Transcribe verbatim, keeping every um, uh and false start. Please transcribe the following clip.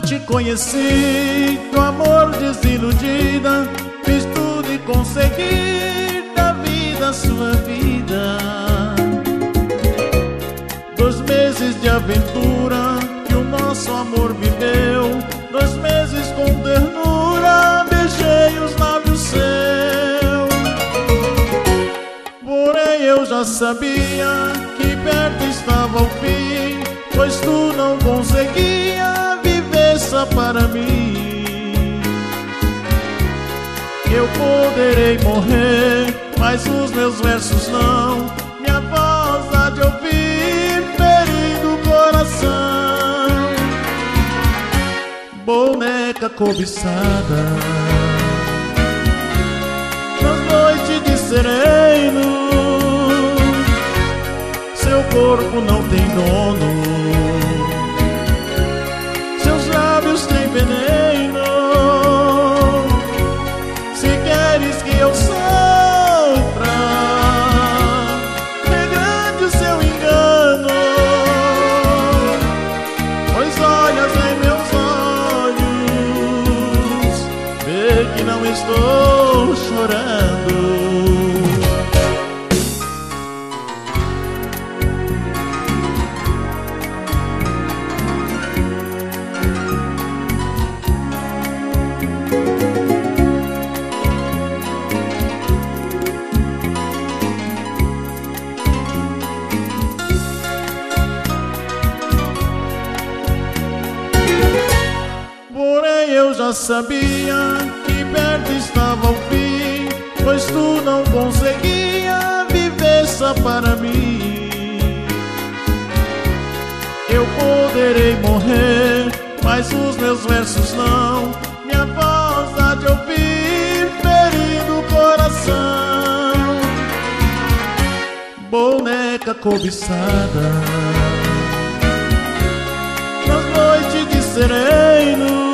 te conheci, do amor desiludida, fiz tudo e consegui da vida sua vida. Dois meses de aventura que o nosso amor viveu, dois meses com ternura, beijei os lábios seus. Porém eu já sabia que perto estava o fim, pois tu não conseguia viver só para mim. Eu poderei morrer, mas os meus versos não, minha voz há de ouvir, ferindo o coração. Boneca cobiçada, nas noites de sereno, seu corpo não tem dono, seus lábios têm veneno. Se queres que eu sofra, é grande o seu engano, pois olhas em meus olhos, vê que não estou chorando. Porém eu já sabia que perto estava o fim, pois tu não conseguia viver só para mim. Eu poderei morrer, mas os meus versos não, minha voz há de ouvir, ferindo o coração. Boneca cobiçada, nas noites de sereno,